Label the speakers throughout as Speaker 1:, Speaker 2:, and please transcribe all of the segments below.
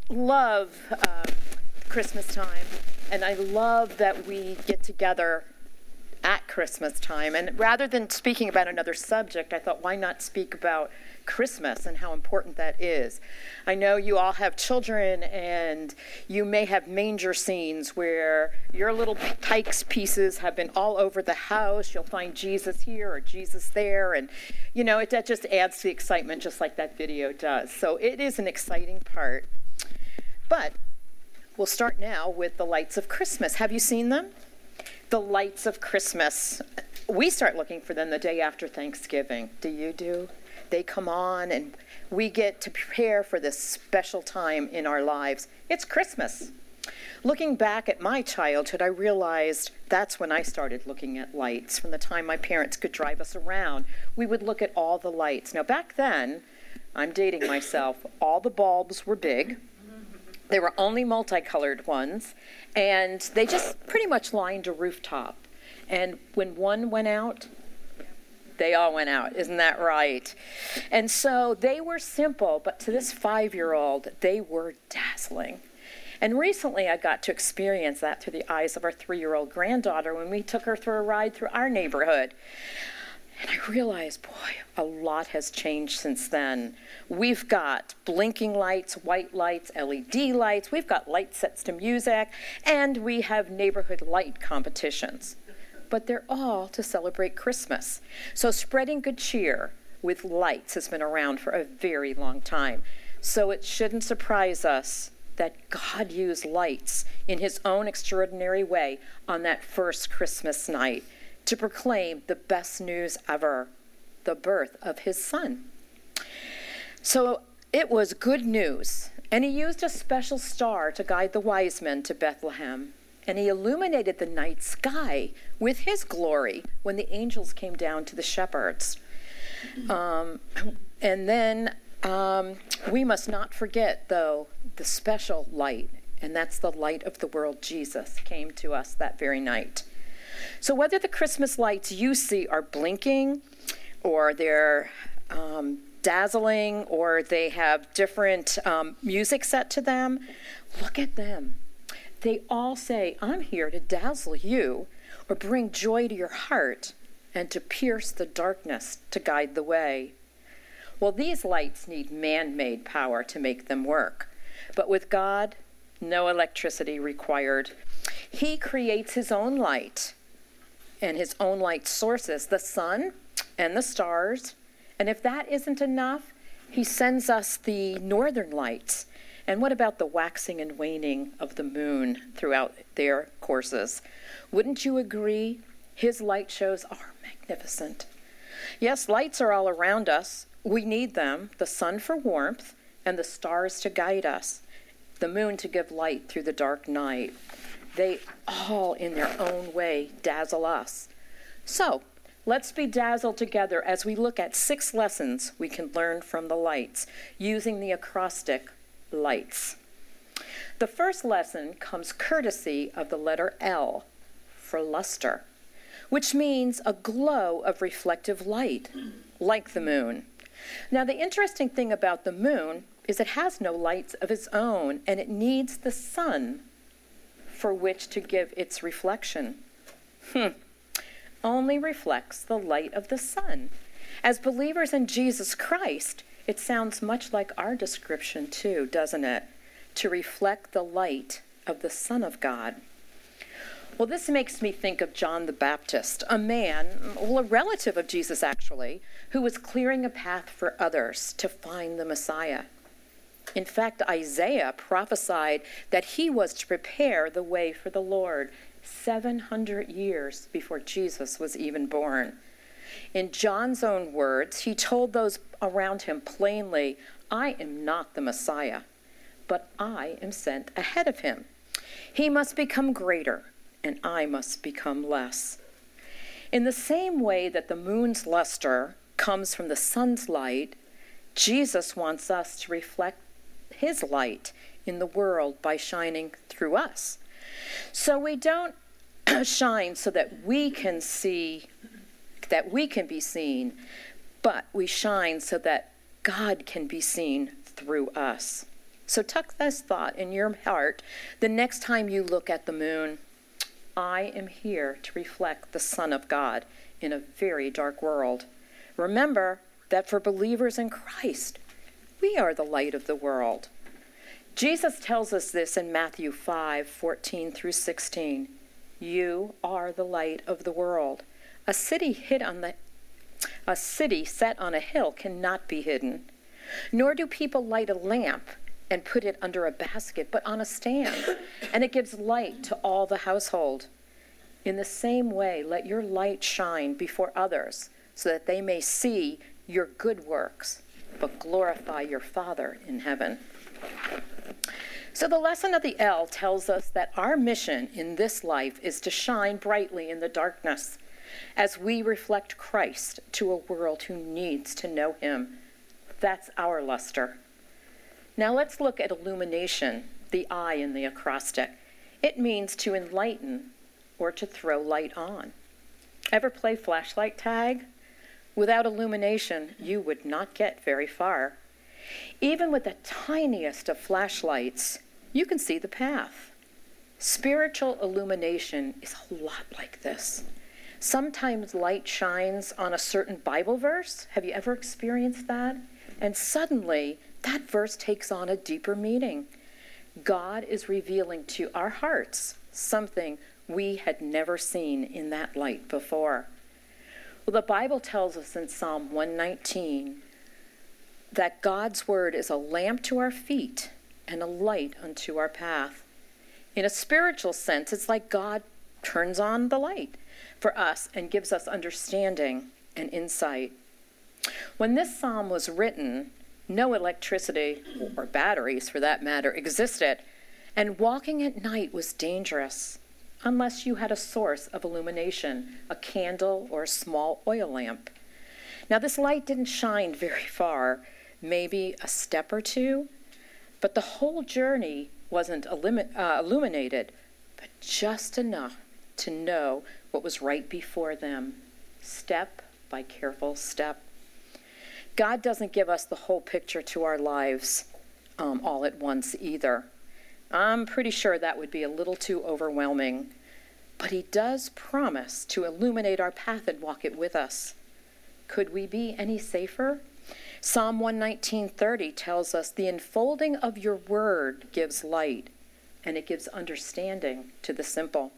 Speaker 1: love Christmas time, and I love that we get together at Christmas time. And rather than speaking about another subject, I thought, why not speak about Christmas and how important that is? I know you all have children, and you may have manger scenes where your little Tykes pieces have been all over the house. You'll find Jesus here or Jesus there, and that just adds to the excitement, just like that video does. So it is an exciting part. But we'll start now with the lights of Christmas. Have you seen them? The lights of Christmas. We start looking for them the day after Thanksgiving. Do you do? They come on, and we get to prepare for this special time in our lives. It's Christmas. Looking back at my childhood, I realized that's when I started looking at lights. From the time my parents could drive us around, we would look at all the lights. Now, back then, I'm dating myself, all the bulbs were big. They were only multicolored ones, and they just pretty much lined a rooftop. And when one went out, they all went out. Isn't that right? And so they were simple, but to this 5-year-old, they were dazzling. And recently I got to experience that through the eyes of our 3-year-old granddaughter when we took her for a ride through our neighborhood. And I realized, boy, a lot has changed since then. We've got blinking lights, white lights, LED lights. We've got light sets to music, and we have neighborhood light competitions. But they're all to celebrate Christmas. So spreading good cheer with lights has been around for a very long time. So it shouldn't surprise us that God used lights in his own extraordinary way on that first Christmas night to proclaim the best news ever, the birth of his son. So it was good news, and he used a special star to guide the wise men to Bethlehem, and he illuminated the night sky with his glory when the angels came down to the shepherds. And then we must not forget, though, the special light, and that's the light of the world. Jesus came to us that very night. So whether the Christmas lights you see are blinking, or they're dazzling, or they have different music set to them, look at them. They all say, I'm here to dazzle you, or bring joy to your heart, and to pierce the darkness to guide the way. Well, these lights need man-made power to make them work. But with God, no electricity required. He creates his own light and his own light sources, the sun and the stars. And if that isn't enough, he sends us the northern lights. And what about the waxing and waning of the moon throughout their courses? Wouldn't you agree? His light shows are magnificent. Yes, lights are all around us. We need them, the sun for warmth and the stars to guide us, the moon to give light through the dark night. They all, in their own way, dazzle us. So, let's be dazzled together as we look at 6 lessons we can learn from the lights, using the acrostic lights. The first lesson comes courtesy of the letter L for luster, which means a glow of reflective light, like the moon. Now, the interesting thing about the moon is it has no lights of its own, and it needs the sun for which to give its reflection. Only reflects the light of the sun. As believers in Jesus Christ, it sounds much like our description too, doesn't it? To reflect the light of the Son of God. Well, this makes me think of John the Baptist, a man, a relative of Jesus actually, who was clearing a path for others to find the Messiah. In fact, Isaiah prophesied that he was to prepare the way for the Lord 700 years before Jesus was even born. In John's own words, he told those around him plainly, I am not the Messiah, but I am sent ahead of him. He must become greater, and I must become less. In the same way that the moon's luster comes from the sun's light, Jesus wants us to reflect his light in the world by shining through us. So we don't shine so that we can be seen, but we shine so that God can be seen through us. So tuck this thought in your heart the next time you look at the moon. I am here to reflect the Son of God in a very dark world. Remember that for believers in Christ, we are the light of the world. Jesus tells us this in Matthew 5:14 through 16. You are the light of the world. A city set on a hill cannot be hidden. Nor do people light a lamp and put it under a basket, but on a stand, and it gives light to all the household. In the same way, let your light shine before others, so that they may see your good works, but glorify your Father in heaven. So the lesson of the L tells us that our mission in this life is to shine brightly in the darkness as we reflect Christ to a world who needs to know him. That's our luster. Now let's look at illumination, the I in the acrostic. It means to enlighten or to throw light on. Ever play flashlight tag? Without illumination, you would not get very far. Even with the tiniest of flashlights, you can see the path. Spiritual illumination is a lot like this. Sometimes light shines on a certain Bible verse. Have you ever experienced that? And suddenly, that verse takes on a deeper meaning. God is revealing to our hearts something we had never seen in that light before. Well, the Bible tells us in Psalm 119 that God's word is a lamp to our feet and a light unto our path. In a spiritual sense, it's like God turns on the light for us and gives us understanding and insight. When this psalm was written, no electricity, or batteries for that matter, existed, and walking at night was dangerous unless you had a source of illumination, a candle or a small oil lamp. Now, this light didn't shine very far, maybe a step or two, but the whole journey wasn't illuminated, but just enough to know what was right before them, step by careful step. God doesn't give us the whole picture to our lives all at once either. I'm pretty sure that would be a little too overwhelming, but he does promise to illuminate our path and walk it with us. Could we be any safer? Psalm 119:30 tells us, the enfolding of your word gives light, and it gives understanding to the simple.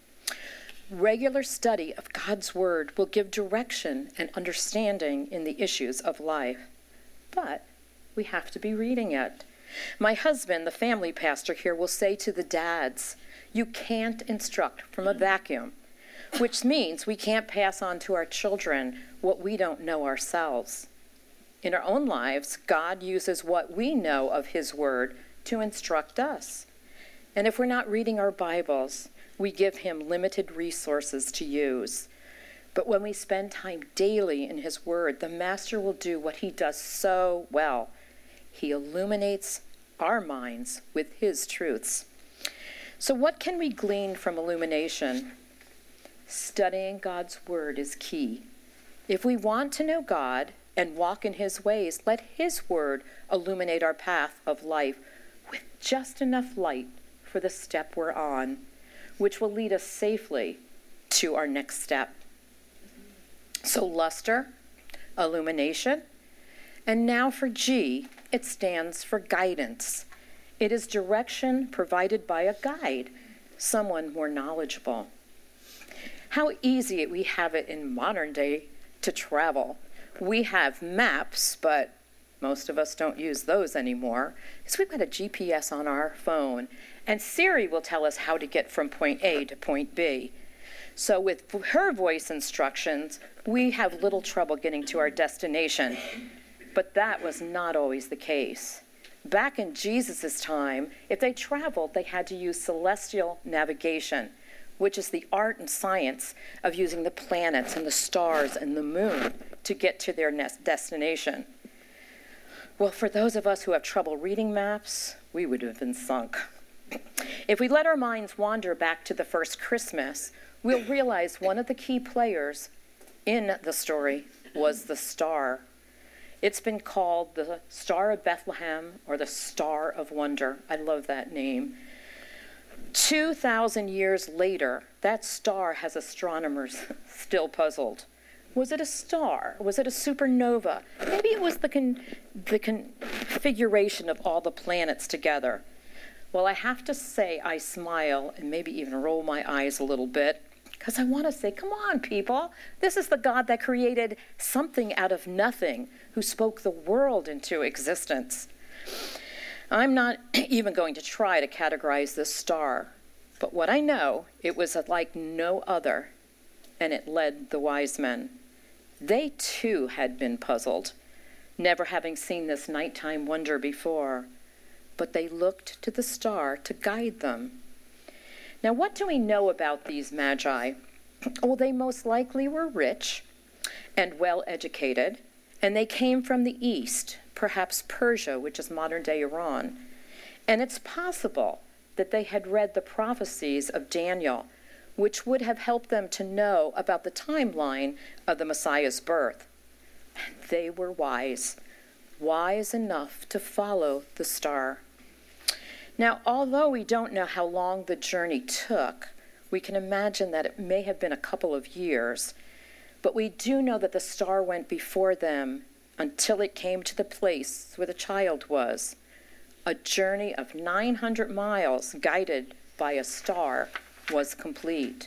Speaker 1: Regular study of God's word will give direction and understanding in the issues of life. But we have to be reading it. My husband, the family pastor here, will say to the dads, you can't instruct from a vacuum, which means we can't pass on to our children what we don't know ourselves. In our own lives, God uses what we know of his word to instruct us. And if we're not reading our Bibles, we give him limited resources to use. But when we spend time daily in his word, the master will do what he does so well. He illuminates our minds with his truths. So what can we glean from illumination? Studying God's word is key. If we want to know God and walk in his ways, let his word illuminate our path of life with just enough light for the step we're on, which will lead us safely to our next step. So luster, illumination, and now for G, it stands for guidance. It is direction provided by a guide, someone more knowledgeable. How easy we have it in modern day to travel. We have maps, but most of us don't use those anymore, because we've got a GPS on our phone, and Siri will tell us how to get from point A to point B. So with her voice instructions, we have little trouble getting to our destination. But that was not always the case. Back in Jesus' time, if they traveled, they had to use celestial navigation, which is the art and science of using the planets and the stars and the moon to get to their destination. Well, for those of us who have trouble reading maps, we would have been sunk. If we let our minds wander back to the first Christmas, we'll realize one of the key players in the story was the star. It's been called the Star of Bethlehem or the Star of Wonder. I love that name. 2,000 years later, that star has astronomers still puzzled. Was it a star? Was it a supernova? Maybe it was the configuration of all the planets together. Well, I have to say I smile and maybe even roll my eyes a little bit because I want to say, come on, people. This is the God that created something out of nothing, who spoke the world into existence. I'm not even going to try to categorize this star, but what I know, it was like no other, and it led the wise men. They too had been puzzled, never having seen this nighttime wonder before, but they looked to the star to guide them. Now, what do we know about these magi? Well, they most likely were rich and well-educated, and they came from the east, perhaps Persia, which is modern-day Iran. And it's possible that they had read the prophecies of Daniel, which would have helped them to know about the timeline of the Messiah's birth. They were wise enough to follow the star. Now, although we don't know how long the journey took, we can imagine that it may have been a couple of years, but we do know that the star went before them until it came to the place where the child was. A journey of 900 miles guided by a star was complete.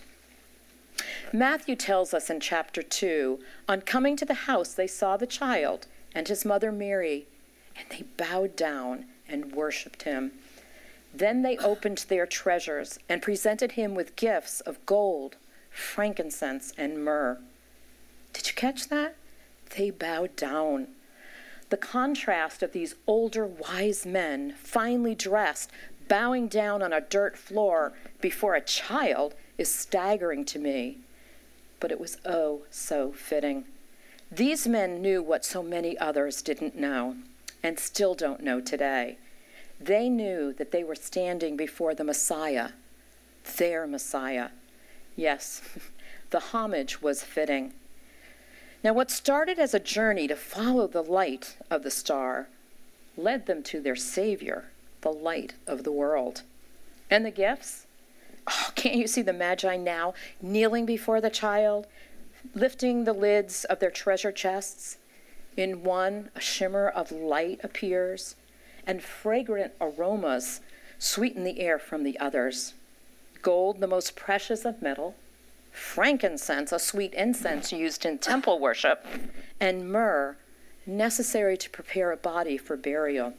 Speaker 1: Matthew tells us in chapter 2, on coming to the house, they saw the child and his mother Mary, and they bowed down and worshipped him. Then they opened their treasures and presented him with gifts of gold, frankincense, and myrrh. Did you catch that? They bowed down. The contrast of these older wise men, finely dressed, bowing down on a dirt floor before a child is staggering to me. But it was oh so fitting. These men knew what so many others didn't know and still don't know today. They knew that they were standing before the Messiah, their Messiah. Yes, the homage was fitting. Now, what started as a journey to follow the light of the star led them to their Savior, the light of the world. And the gifts? Oh, can't you see the Magi now kneeling before the child, lifting the lids of their treasure chests? In one, a shimmer of light appears, and fragrant aromas sweeten the air from the others. Gold, the most precious of metal, frankincense, a sweet incense used in temple worship, and myrrh, necessary to prepare a body for burial.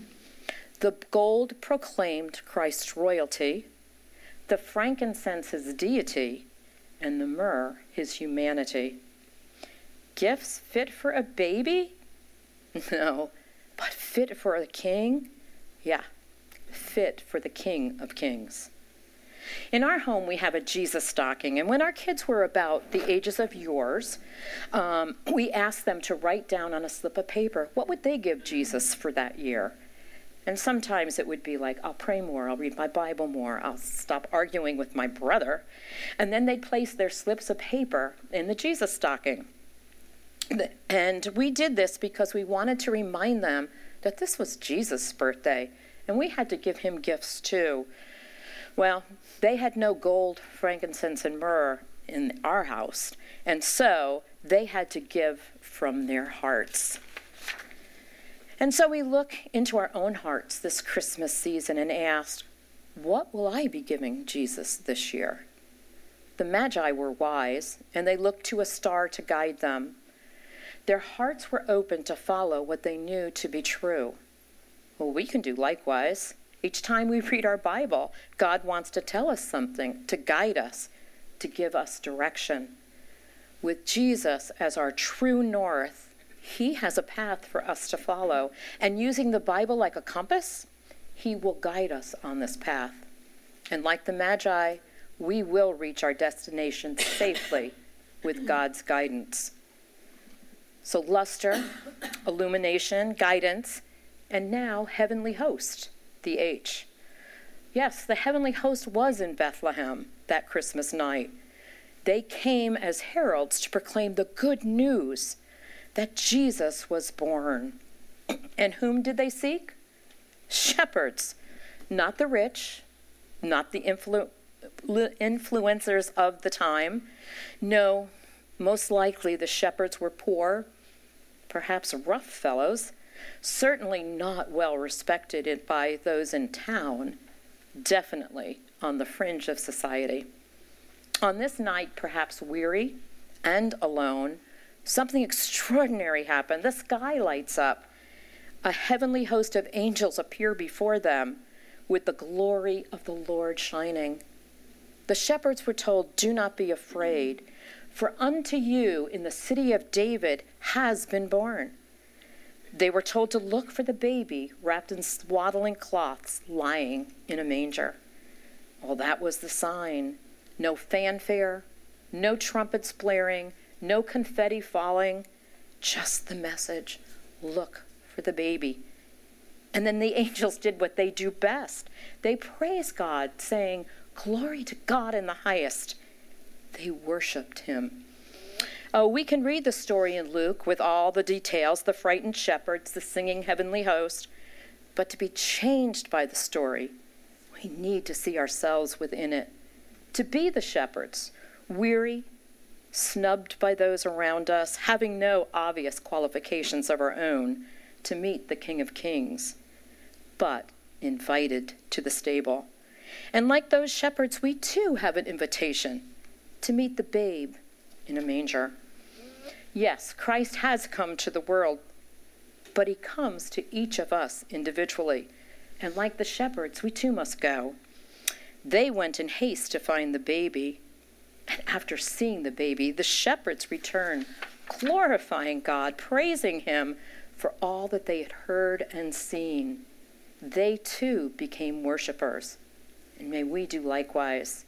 Speaker 1: The gold proclaimed Christ's royalty, the frankincense his deity, and the myrrh his humanity. Gifts fit for a baby? No, but fit for a king? Yeah, fit for the King of Kings. In our home, we have a Jesus stocking, and when our kids were about the ages of yours, we asked them to write down on a slip of paper what would they give Jesus for that year. And sometimes it would be like, I'll pray more, I'll read my Bible more, I'll stop arguing with my brother. And then they'd place their slips of paper in the Jesus stocking. And we did this because we wanted to remind them that this was Jesus' birthday, and we had to give him gifts too. Well, they had no gold, frankincense, and myrrh in our house, and so they had to give from their hearts. And so we look into our own hearts this Christmas season and ask, what will I be giving Jesus this year? The Magi were wise, and they looked to a star to guide them. Their hearts were open to follow what they knew to be true. Well, we can do likewise. Each time we read our Bible, God wants to tell us something, to guide us, to give us direction. With Jesus as our true north, he has a path for us to follow. And using the Bible like a compass, he will guide us on this path. And like the Magi, we will reach our destination safely with God's guidance. So luster, illumination, guidance, and now heavenly host, the H. Yes, the heavenly host was in Bethlehem that Christmas night. They came as heralds to proclaim the good news that Jesus was born. And whom did they seek? Shepherds, not the rich, not the influencers of the time. No, most likely the shepherds were poor, perhaps rough fellows, certainly not well respected by those in town, definitely on the fringe of society. On this night, perhaps weary and alone, something extraordinary happened. The sky lights up. A heavenly host of angels appear before them with the glory of the Lord shining. The shepherds were told, "Do not be afraid, for unto you in the city of David has been born." They were told to look for the baby wrapped in swaddling cloths lying in a manger. Well, that was the sign. No fanfare, no trumpets blaring, no confetti falling, just the message, look for the baby. And then the angels did what they do best. They praised God, saying, "Glory to God in the highest." They worshiped him. Oh, we can read the story in Luke with all the details, the frightened shepherds, the singing heavenly host. But to be changed by the story, we need to see ourselves within it. To be the shepherds, weary, snubbed by those around us, having no obvious qualifications of our own to meet the King of Kings, but invited to the stable. And like those shepherds, we too have an invitation to meet the babe in a manger. Yes, Christ has come to the world, but he comes to each of us individually. And like the shepherds, we too must go. They went in haste to find the baby. And after seeing the baby, the shepherds returned, glorifying God, praising him for all that they had heard and seen. They too became worshipers, and may we do likewise.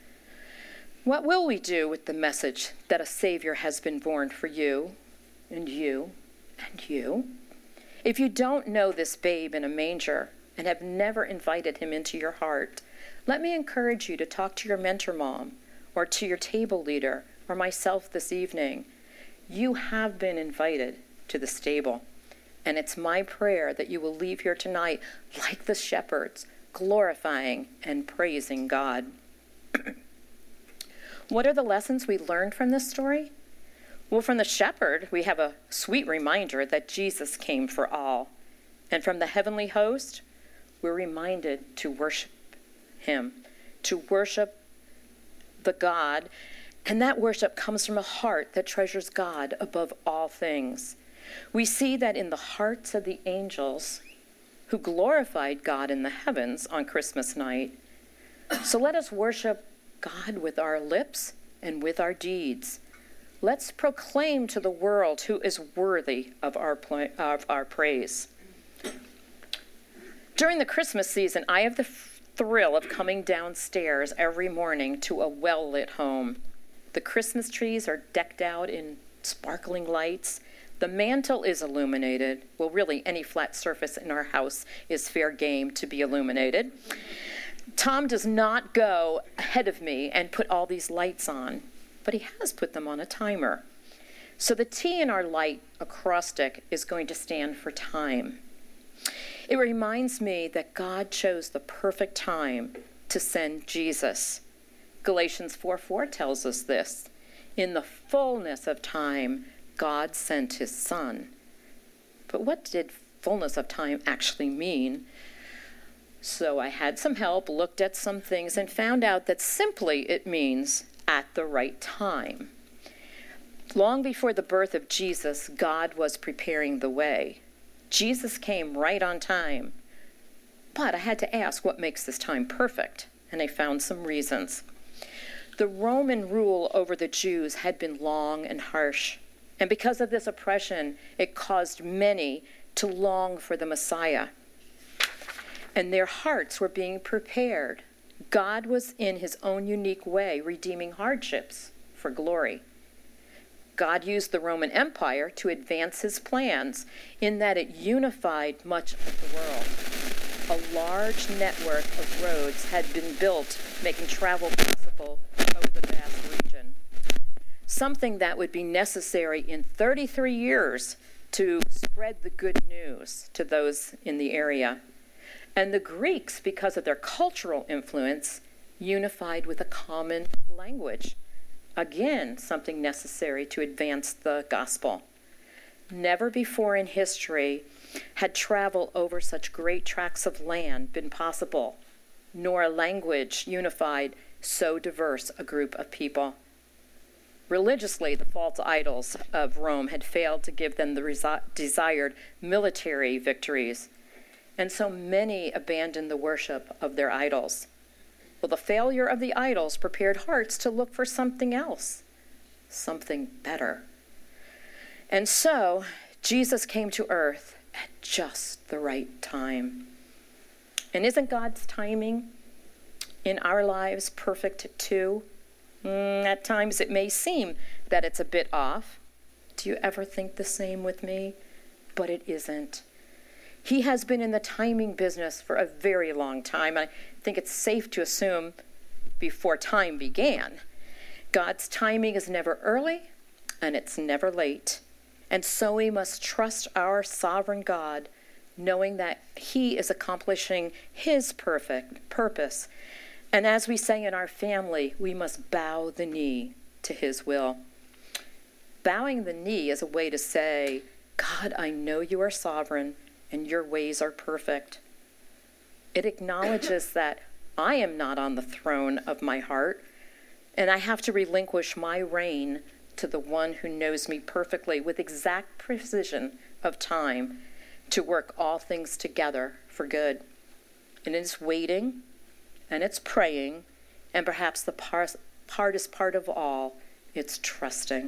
Speaker 1: What will we do with the message that a Savior has been born for you, and you, and you? If you don't know this babe in a manger and have never invited him into your heart, let me encourage you to talk to your mentor mom or to your table leader or myself this evening. You have been invited to the stable, and it's my prayer that you will leave here tonight like the shepherds, glorifying and praising God. What are the lessons we learned from this story? Well, from the shepherd, we have a sweet reminder that Jesus came for all. And from the heavenly host, we're reminded to worship him, to worship the God. And that worship comes from a heart that treasures God above all things. We see that in the hearts of the angels who glorified God in the heavens on Christmas night. So let us worship God with our lips and with our deeds. Let's proclaim to the world who is worthy of our praise. During the Christmas season, I have the thrill of coming downstairs every morning to a well-lit home. The Christmas trees are decked out in sparkling lights. The mantle is illuminated. Well, really, any flat surface in our house is fair game to be illuminated. Tom does not go ahead of me and put all these lights on, but he has put them on a timer. So the T in our light acrostic is going to stand for time. It reminds me that God chose the perfect time to send Jesus. Galatians 4:4 tells us this. In the fullness of time, God sent his Son. But what did fullness of time actually mean? So I had some help, looked at some things, and found out that simply it means at the right time. Long before the birth of Jesus, God was preparing the way. Jesus came right on time. But I had to ask, what makes this time perfect? And I found some reasons. The Roman rule over the Jews had been long and harsh. And because of this oppression, it caused many to long for the Messiah. And their hearts were being prepared. God was in his own unique way redeeming hardships for glory. God used the Roman Empire to advance his plans in that it unified much of the world. A large network of roads had been built, making travel possible over the vast region. something that would be necessary in 33 years to spread the good news to those in the area. And the Greeks, because of their cultural influence, unified with a common language. Again, something necessary to advance the gospel. Never before in history had travel over such great tracts of land been possible, nor a language unified so diverse a group of people. Religiously, the false idols of Rome had failed to give them the desired military victories, and so many abandoned the worship of their idols. Well, the failure of the idols prepared hearts to look for something else, something better. And so, Jesus came to earth at just the right time. And isn't God's timing in our lives perfect too? At times it may seem that it's a bit off. Do you ever think the same with me? But it isn't. He has been in the timing business for a very long time. I think it's safe to assume before time began. God's timing is never early and it's never late. And so we must trust our sovereign God, knowing that he is accomplishing his perfect purpose. And as we say in our family, we must bow the knee to his will. Bowing the knee is a way to say, God, I know you are sovereign and your ways are perfect. It acknowledges that I am not on the throne of my heart, and I have to relinquish my reign to the one who knows me perfectly with exact precision of time to work all things together for good. And it's waiting, and it's praying, and perhaps the hardest part of all, it's trusting.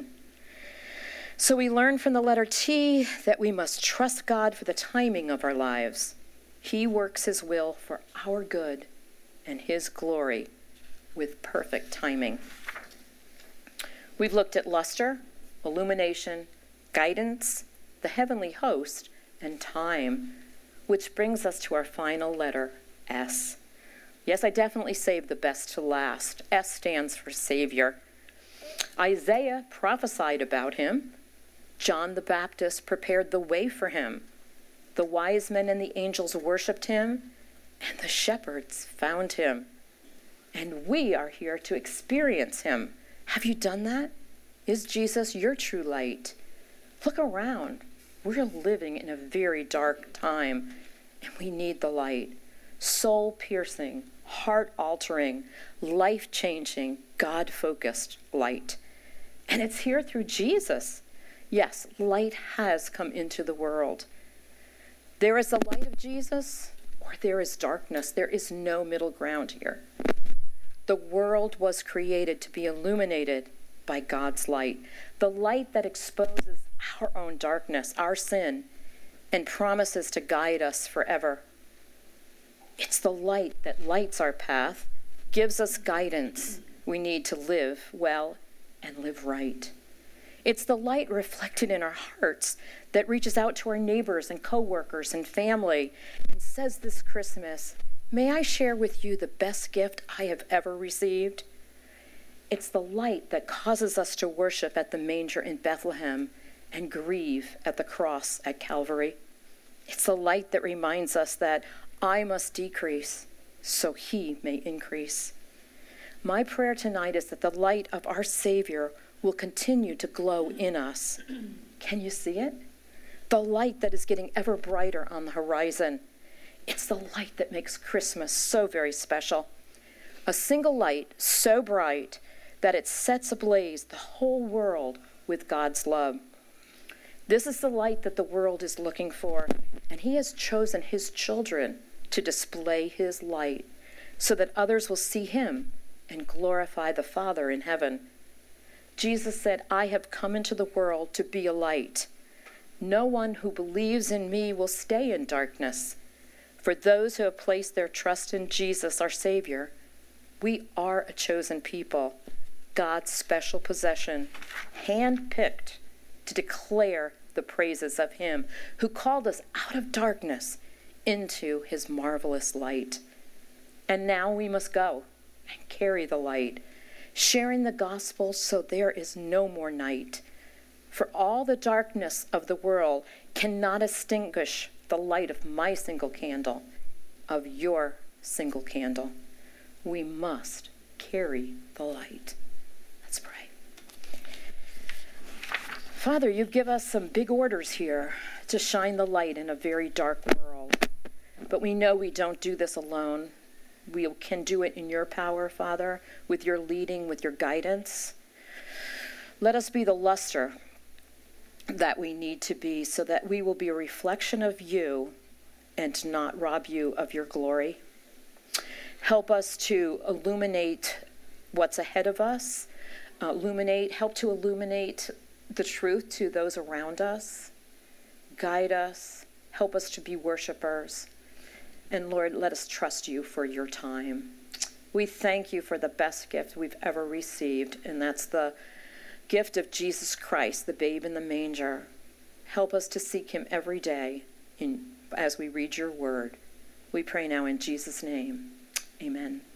Speaker 1: So we learn from the letter T that we must trust God for the timing of our lives. He works his will for our good and his glory with perfect timing. We've looked at luster, illumination, guidance, the heavenly host, and time, which brings us to our final letter, S. Yes, I definitely saved the best to last. S stands for Savior. Isaiah prophesied about him. John the Baptist prepared the way for him. The wise men and the angels worshiped him, and the shepherds found him. And we are here to experience him. Have you done that? Is Jesus your true light? Look around. We're living in a very dark time, and we need the light. Soul-piercing, heart-altering, life-changing, God-focused light. And it's here through Jesus. Yes, light has come into the world. There is the light of Jesus, or there is darkness. There is no middle ground here. The world was created to be illuminated by God's light, the light that exposes our own darkness, our sin, and promises to guide us forever. It's the light that lights our path, gives us guidance we need to live well and live right. It's the light reflected in our hearts that reaches out to our neighbors and coworkers and family and says this Christmas, may I share with you the best gift I have ever received? It's the light that causes us to worship at the manger in Bethlehem and grieve at the cross at Calvary. It's the light that reminds us that I must decrease so he may increase. My prayer tonight is that the light of our Savior will continue to glow in us. Can you see it? The light that is getting ever brighter on the horizon. It's the light that makes Christmas so very special. A single light so bright that it sets ablaze the whole world with God's love. This is the light that the world is looking for, and he has chosen his children to display his light so that others will see him and glorify the Father in heaven. Jesus said, I have come into the world to be a light. No one who believes in me will stay in darkness. For those who have placed their trust in Jesus, our Savior, we are a chosen people, God's special possession, hand-picked to declare the praises of him who called us out of darkness into his marvelous light. And now we must go and carry the light, sharing the gospel so there is no more night. For all the darkness of the world cannot extinguish the light of my single candle, of your single candle. We must carry the light. Let's pray. Father, you give us some big orders here to shine the light in a very dark world. But we know we don't do this alone. We can do it in your power, Father, with your leading, with your guidance. Let us be the luster that we need to be so that we will be a reflection of you and not rob you of your glory. Help us to illuminate what's ahead of us. Help to illuminate the truth to those around us. Guide us. Help us to be worshipers. And Lord, let us trust you for your time. We thank you for the best gift we've ever received, and that's the gift of Jesus Christ, the babe in the manger. Help us to seek him every day as we read your word. We pray now in Jesus' name. Amen.